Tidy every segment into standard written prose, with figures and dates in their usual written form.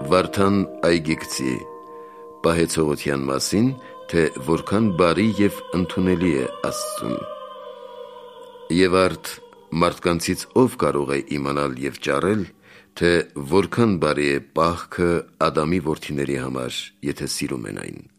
Վարդան Այգիգցի պահեցողության մասին, թե որքան բարի և ընդունելի է Աստծուն։ Եվ արդ մարդկանցից ով կարող է իմանալ և ճարել, թե որքան բարի է պահքը Ադամի որդիների համար, եթե սիրում են այն։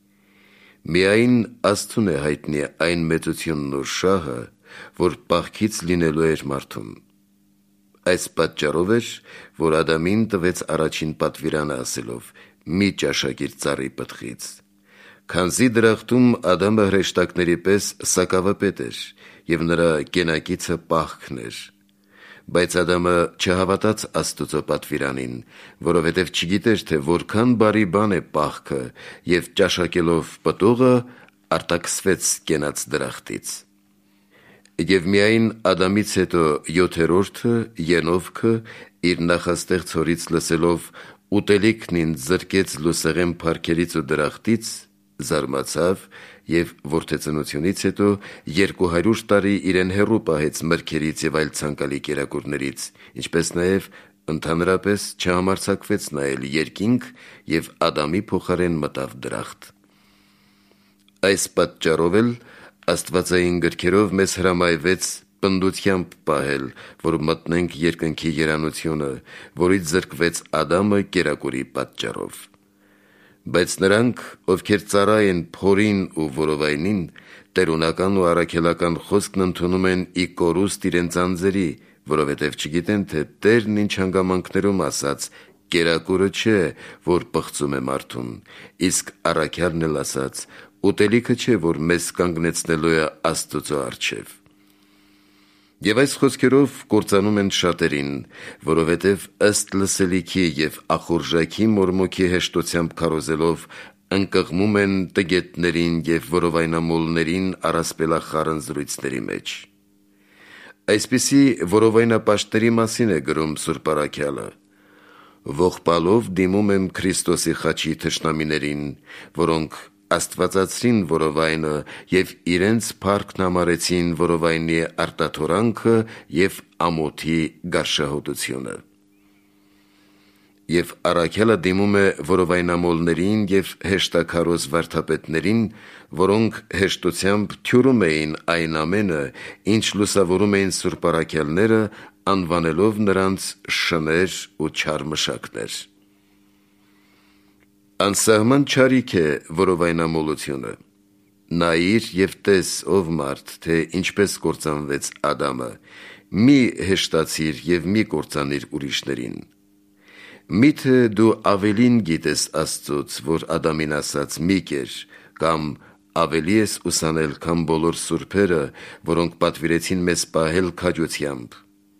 Միայն Աստծուն է հայտնի այն մեծությունն ու շահը, որ պահքից լինելու էր մարդուն։ Այս պատճառով էր, որ Ադամին տվեց առաջին պատվիրանը ասելով. «Մի ճաշակիր ծառի պտղից», քանզի դրախտում Ադամը հրեշտակների պես սակավապետ էր, և նրա կենակիցը պահքն էր։ Բայց Ադամը չհավատաց Աստծո պատվիրանին, որովհետև չգիտեր, թե որքան բարի բան է պահքը, և ճաշակելով պտուղը արտաքսվեց կենաց դրախտից։ Եվ միայն Ադամից հետո յոթերորդը՝ Ենովքը, իր նախաստեղծ հորից լսելով «Ուտելիքն ինձ զրկեց լուսեղեն փարքերից ու դրախտից», զարմացավ և որդեծնությունից հետո 200 տարի իրեն հեռու պահեց մրգերից և այլ ցանկալի կերակուրներից, ինչպես նաև ընդհանրապես չհամարձակվեց նայել երկինք և Ադամի փոխարեն մտավ դրախտ։ Այս պատճառով էլ աստվածային գրքերով մեզ հրամայվեց պնդությամբ պահել, որ մտնենք երկնքի երանությունը, որից զրկվեց Ադամը կերակուրի պատճառով։ Բայց նրանք, ովքեր ծառայ են փորին ու որովայնին, տերունական ու առաքելական խոսքն ընդունում են ի կորուստ իրենց անձերի, որովհետև չգիտեն, թե Տերն ինչ հանգամանքներում ասաց. «Կերակուրը չէ, որ պղծում է մարդուն», իսկ առաքյալն էլ ասաց. «Ուտելիքը չէ, որ մեզ կանգնեցնելու է Աստծո առջև»։ Եվ այս խոսքերով կործանում են շատերին, որովհետև ըստ լսելիքի և ախորժակի մորմոքի հեշտությամբ քարոզելով ընկղմում են տգետներին և որովայնամոլներին առասպելախառն զրույցների մեջ։ Այսպիսի որովայնապաշտների մասին է գրում Սուրբ առաքյալը. «Ողբալով դիմում եմ Քրիստոսի խաչի թշնամիներին, որոնք աստվածացրին որովայնը և իրենց փառքն համարեցին որովայնի արտաթորանքը և ամոթի գարշահոտությունը»։ Եվ առաքյալը դիմում է որովայնամոլներին և հեշտաքարոզ վարդապետներին, որոնք հեշտությամբ թյուրում էին այն ամենը, ինչ լուսավորում էին սուրբ առաքյալները, անվանելով նրանց շներ ու չար մշակներ։ Անսահման չարիք է որովայնամոլությունը։ Նայիր և տես, ով մարդ, թե ինչպես կործանվեց Ադամը, մի հեշտացիր և մի կործանիր ուրիշներին։ Միթե դու ավելին գիտես Աստծուց, որ Ադամին ասաց. «Մի կեր», կամ ավելի ես ուսանել, քան բոլոր սուրբերը, որոնք պատվիրեցին մեզ պահել քաջությամբ։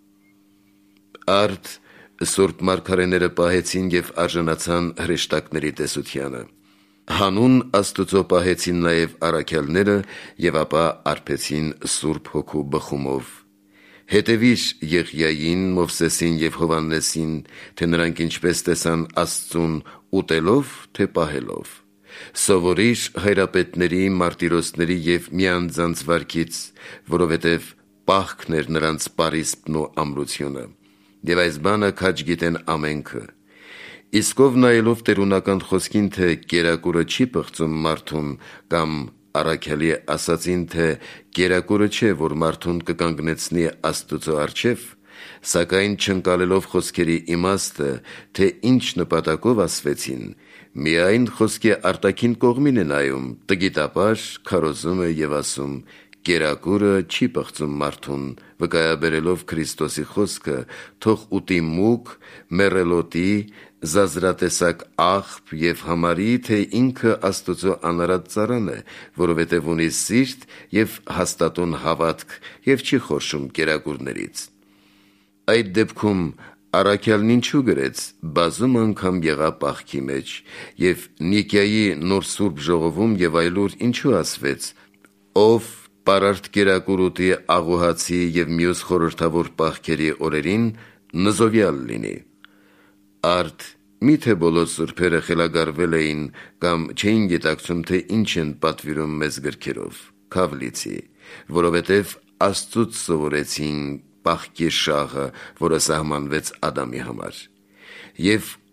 Արդ սուրբ մարգարեները պահեցին և արժանացան հրեշտակների տեսությանը։ Հանուն Աստուծո պահեցին նաև առաքյալները և ապա արբեցին Սուրբ Հոգու բխումով։ Հետևիր Եղիային, Մովսեսին և Հովհաննեսին, թե նրանք ինչպես տեսան Աստծուն ուտելով, թե պահելով։ Սովորիր հայրապետների, մարտիրոսների և միանձանց վարքից, որովհետև պահքն էր նրանց պարիսպն ու ամրությունը, և այս բանը քաջ գիտեն ամենքը։ Իսկ ով նայելով տերունական խոսքին, թե կերակուրը չի պղծում մարդուն, կամ առաքյալի ասածին, թե կերակուրը չէ, որ մարդուն կկանգնեցնի Աստծո առջև, սակայն չընկալելով խոսքերի իմաստը, թե ինչ նպատակով ասվեցին, միայն խոսքի արտաքին կողմին է նայում, տգիտապար քարոզում է և ասում. «Կերակուրը չի պղծում մարդուն», վկայաբերելով Քրիստոսի խոսքը, թող ուտի մուկ, մեռելոտի, զազրատեսակ աղբ և համարի, թե ինքը Աստծո անարատ ծառան է, որովհետև ունի սիրտ և հաստատուն հավատք և չի խորշում կերակուրներից։ Այդ դեպքում առաքյալն ինչու գրեց. «Բազում անգամ եղա պահքի մեջ», և Նիկիայի նոր սուրբ ժողովում և այլուր ինչու ասվեց. «Ով պարարտ կերակուր ուտի աղոհացի և մյուս խորհրդավոր պահքերի օրերին, նզովյալ լինի»։ Արդ մի՞թե բոլոր սուրբերը խելագարվել էին կամ չէին գիտակցում, թե ինչ են պատվիրում մեզ գրքերով։ Քավ լիցի, որովհետև Աստծուց սովորեցին պահքի շաղը, որը սահմանվեց Ադամի համար։ Եվ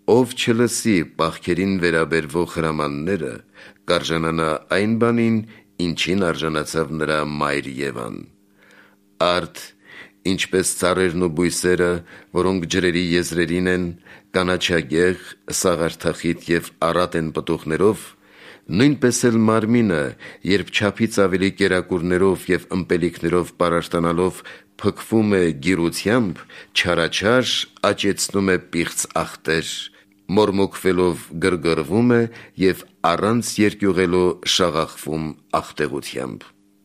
ով չլսի պահքերին վերաբերվող հրամանները, կարժանանա այն բանին, ինչին արժանացավ նրա մայր Եվան։ Արդ, ինչպես ծառերն ու բույսերը, որոնք ջրերի եզրերին են, կանաչագեղ, սաղարթախիտ և առատ են պտուղներով, նույնպես էլ մարմինը, երբ չափից ավելի կերակուրներով և ըմպելիքներով պարարտանալով փքվում է գիրությամբ, չարաչար աճեցնում է պիղծ աղտեր, մորմոքվելով գրգռվում է և առանց երկյուղելու շաղախվում աղտեղությամբ։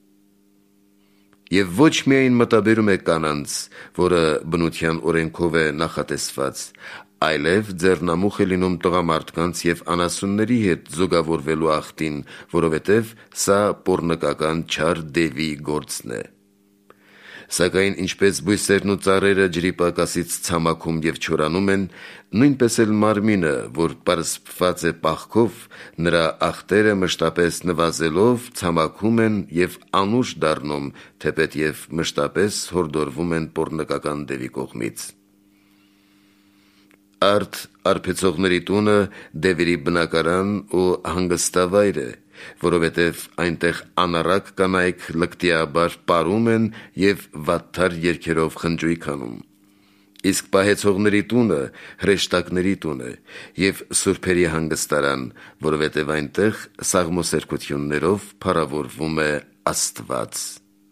Եվ ոչ միայն մտաբերում է կանանց, որը բնության օրենքով է նախատեսված, այլև ձեռնամուխ է լինում տղամարդկանց և անասունների հետ զուգավորվելու աղտին, որովհետև սա պոռնկական չար դևի գործն է։ Սակայն ինչպես բույսերն ու ծառերը ջրի պակասից ցամաքում և չորանում են, նույնպես էլ մարմինը, որ պարսպված է պահքով, նրա աղտերը մշտապես նվազելով ցամաքում են և անուշ դառնում, թեպետև մշտապես հորդորվում են պոռնկական դևի կողմից։ Արդ արբեցողների տունը դևերի բնակարան ու հանգստավայր է, որովհետև այնտեղ անառակ կանայք լկտիաբար պարում են և վատթար երգերով խնջույք անում։ Իսկ պահեցողների տունը հրեշտակների տուն է և սուրբերի հանգստարան, որովհետև այնտեղ սաղմոսերկություններով փառավորվում է Աստված։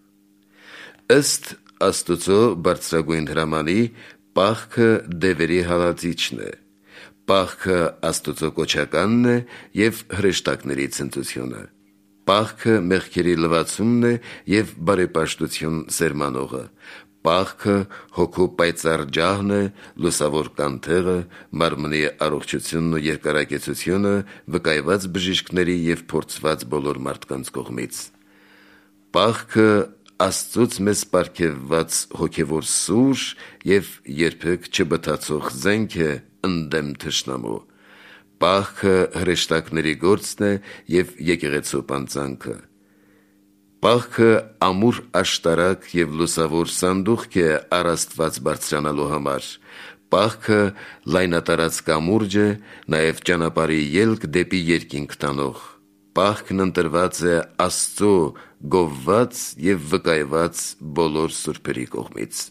Ըստ Աստուծո բարձրագույն հրամանի, պահքը դևերի հալածիչն է, պահքը Աստուծո կոչականն է և հրեշտակների ցնծությունը, պահքը մեղքերի լվացումն է և բարեպաշտություն սերմանողը, պահքը հոգու պայծառ ջահն է, լուսավոր կանթեղը, մարմնի առողջությունն ու երկարակեցությունը վկայված բժիշկների և փորձված բոլոր մարդկանց կողմից, պահքը Աստծուց մեզ պարգևված հոգևոր սուր և երբեք չբթացող զենք է ընդդեմ թշնամու, պահքը հրեշտակների գործն է և եկեղեցու պանծանքը, պահքը ամուր աշտարակ և լուսավոր սանդուղք է առ Աստված բարձրանալու համար, պահքը լայնատարած կամուրջ է, նաև ճանապարհի ելք դեպի երկինք տանող, պահքն ընտրված է Աստծո գովված և վկայված բոլոր սուրբերի կողմից։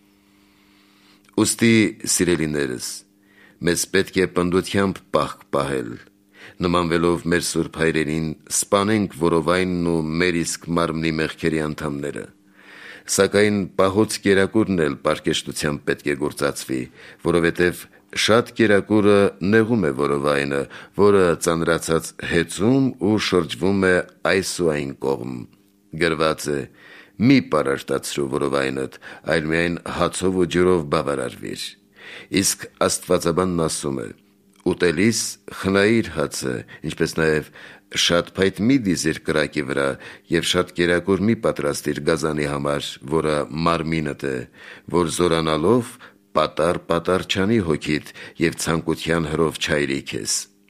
Ուստի, սիրելիներս, մեզ պետք է պնդությամբ պահք պահել, նմանվելով մեր սուրբ հայրերին, սպանենք որովայնն ու մեր իսկ մարմնի մեղքերի անդամները, սակայն պահոց կերակուրն էլ պարկեշտությամբ պետք է գործածվի, որովհետև շատ կերակուրը նեղում է որովայնը, որը ծանրացած հեծում ու շրջվում է այս ու այն կողմ, գրված է. «Մի պարարտացրու որովայնդ, այլ միայն հացով ու ջրով բավարարվիր»։ Իսկ Աստվածաբանն ասում է. «Ուտելիս խնայիր հացը, ինչպես նաև շատ փայտ մի դիզիր կրակի վրա և շատ կերակուր մի պատրաստիր գազանի համար, որը մարմինդ է, որ զորանալով պատառ չանի հոգիդ և ցանկության հրով չայրի քեզ»։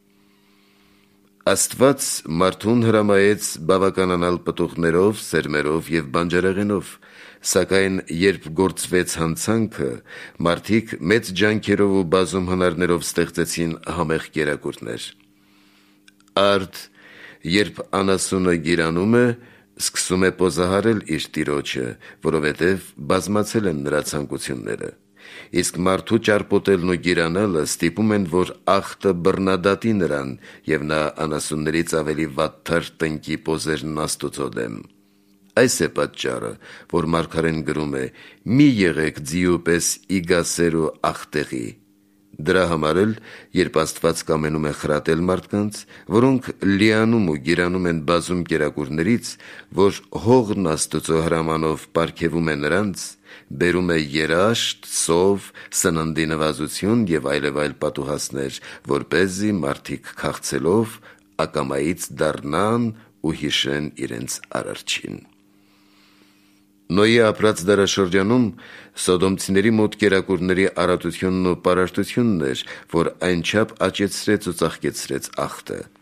Աստված մարդուն հրամայեց բավականանալ պտուղներով, սերմերով և բանջարեղենով, սակայն երբ գործվեց հանցանքը, մարդիկ մեծ ջանքերով ու բազում հնարներով ստեղծեցին համեղ կերակուրներ։ Արդ, երբ անասունը գիրանում է, սկսում է պոզահարել իր տիրոջը, որովհետև բազմացել են նրա ցանկությունները։ Իսկ մարդու ճարպոտելն ու գիրանալը ստիպում են, որ աղտը բռնադատի նրան, և նա անասուններից ավելի վատթար տնկի պոզերն Աստուծո դեմ։ Այս է պատճառը, որ մարգարեն գրում է. «Մի եղեք ձիու պես իգասեր ու աղտեղի»։ Դրա համար էլ, երբ Աստված կամենում է խրատել մարդկանց, որոնք լիանում ու գիրանում են բազում կերակուրներից, որ հողն Աստուծո հրամանով պարգևում է նրանց, բերում է երաշտ, սով, սննդի նվազություն և այլև պատուհասներ, որպեսզի մարդիկ քաղցելով ակամայից դառնան ու հիշեն իրենց Արարչին։ Նոյի ապրած դարաշրջանում սոդոմցիների մոտ կերակուրների առատությունն ու պարարտությունն էր, որ այնչափ աճեցրեց ու ծաղկեցրեց աղտը։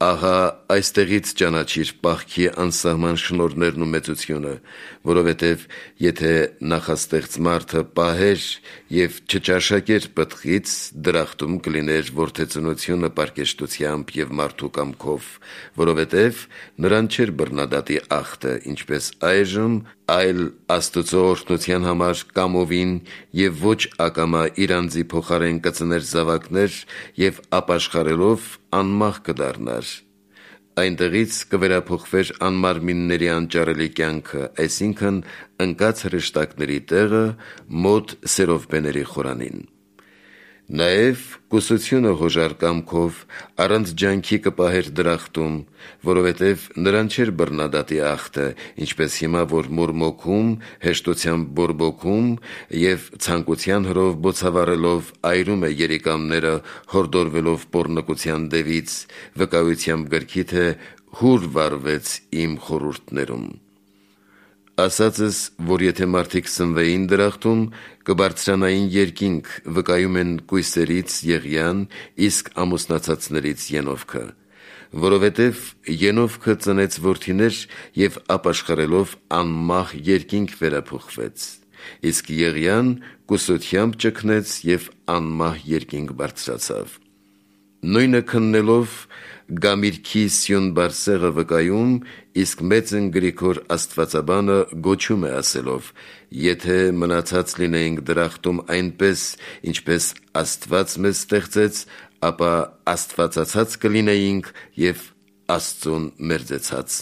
Ահա այստեղից ճանաչիր պահքի անսահման շնորհներն ու մեծությունը, որովհետև եթե նախաստեղծ մարդը պահեր և չճաշակեր պտղից, դրախտում կլիներ որդեծնությունը պարկեշտությամբ և մարդու կամքով, որովհետև նրան չէր բռնադատի ախտը, ինչպես այժմ, այլ Աստծո օրհնության համար կամովին և ոչ ակամա իր անձի փոխարեն կծներ զավակներ և ապաշխարելով անմահ կդառնար։ Այնտեղից կվերափոխվեր անմարմինների անճարելի կյանքը, այսինքն ընկած հրեշտակների տեղը մոտ սերովբեների խորանին։ Նաև կուսությունը հոժար կամքով առանց ջանքի կպահեր դրախտում, որովհետև նրան չէր բռնադատի ախտը, ինչպես հիմա, որ մորմոքում, հեշտությամբ բորբոքում և ցանկության հրով բոցավառելով այրում է երիկամները, հորդորվելով պոռնկության դևից, վկայությամբ գրքի, թե հուր վարվեց իմ խորհուրդներում։ Ասածս, որ եթե մարդիկ սնվեին դրախտում, կբարձրանային երկինք, վկայում են կույսերից Եղիան, իսկ ամուսնացածներից Ենովքը, որովհետև Ենովքը ծնեց որդիներ և ապաշխարելով անմահ երկինք վերափոխվեց, իսկ Եղիան կուսությամբ ճգնեց և անմահ երկինք բարձրացավ։ Նույնը քննելով Գամիրքի Սյուն Բարսեղը վկայում, իսկ Մեծն Գրիգոր Աստվածաբանը գոչում է ասելով. «Եթե մնացած լինեինք դրախտում այնպես, ինչպես Աստված մեզ ստեղծեց, ապա աստվածացած կլինեինք և Աստծուն մերձեցած»։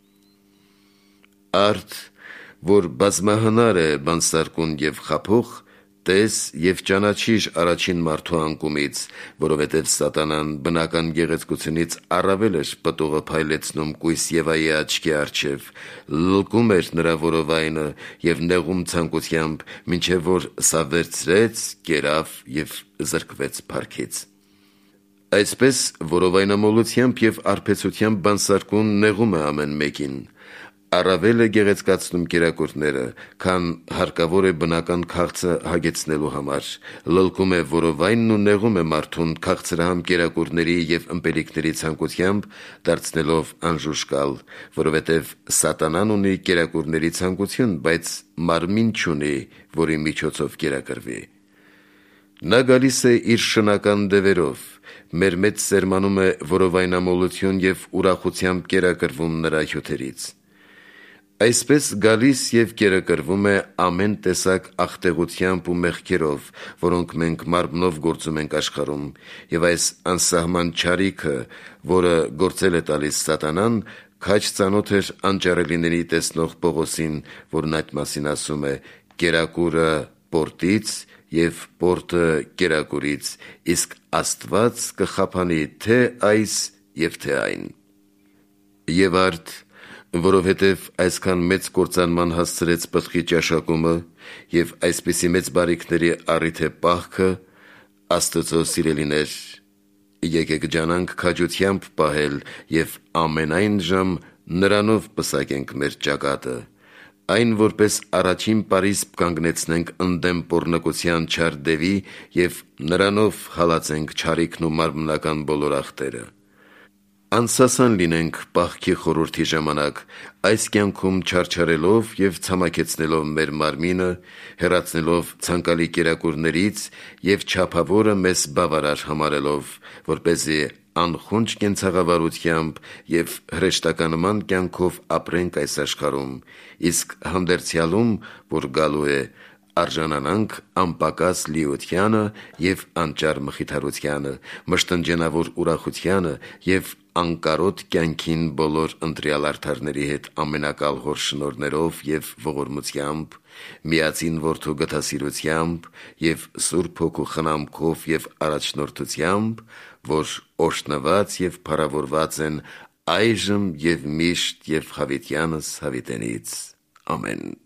Արդ, որ բազմահնար է բանսարկուն և խաբող, տես և ճանաչիր առաջին մարդու անկումից, որովհետև սատանան բնական գեղեցկությունից առավել էր պտուղը փայլեցնում կույս Եվայի աչքի առջև, լլկում էր նրա որովայնը և նեղում ցանկությամբ, մինչև որ սա վերցրեց, կերավ և զրկվեց փառքից։ Այսպես որովայնամոլությամբ և արբեցությամբ բանսարկուն նեղում է ամեն մեկին, առավել է գեղեցկացնում կերակուրները, քան հարկավոր է բնական քաղցը հագեցնելու համար, լլկում է որովայնն ու նեղում է մարդուն քաղցրահամ կերակուրների և ըմպելիքների ցանկությամբ, դարձնելով անժուժկալ, որովհետև սատանան ունի կերակուրների ցանկություն, բայց մարմին չունի, որի միջոցով կերակրվի։ Նա գալիս է իր շնական դևերով, մեր մեջ սերմանում է որովայնամոլություն և ուրախությամբ կերակրվում նրա հյութերից։ Այսպես գալիս և կերակրվում է ամեն տեսակ աղտեղությամբ ու մեղքերով, որոնք մենք մարմնով գործում ենք աշխարհում, և այս անսահման չարիքը, որը գործել է տալիս սատանան, քաջ ծանոթ էր անճարելիների տեսնող Պողոսին, որն այդ մասին ասում է. «Կերակուրը պորտից և պորտը կերակուրից, իսկ Աստված կխաբանի թե այս և թե այն»։ Եվ արդ, որովհետև այսքան մեծ կործանման հասցրեց պտղի ճաշակումը և այսպիսի մեծ բարիքների առիթ է պահքը, Աստծո սիրելիներ, եկեք ջանանք քաջությամբ պահել և ամենայն ժամ նրանով պսակենք մեր ճակատը, այն որպես առաջին պարիսպ կանգնեցնենք ընդդեմ պոռնկության չար դևի և նրանով հալածենք չարիքն ու մարմնական բոլոր ախտերը։ Անսասան լինենք պահքի խորհրդի ժամանակ, այս կյանքում չարչարելով և ցամաքեցնելով մեր մարմինը, հեռացնելով ցանկալի կերակուրներից և չափավորը մեզ բավարար համարելով, որպեսզի անխոնջ կենցաղավարությամբ և հրեշտականման կյանքով ապրենք այս աշխարհում, իսկ հանդերձյալում, որ գալու է, արժանանանք անպակաս լիությանը և անճար մխիթարությանը, մշտնջենավոր ուրախությանը և անկարոտ կյանքին բոլոր ընտրյալ արդարների հետ ամենակալ Հոր շնորհներով և ողորմությամբ, միածին Որդու գթասիրությամբ և Սուրբ Հոգու խնամքով և առաջնորդությամբ, որ օրհնված և փառավորված են այժմ և միշտ և հավիտյանս հավիտենից։ Ամեն։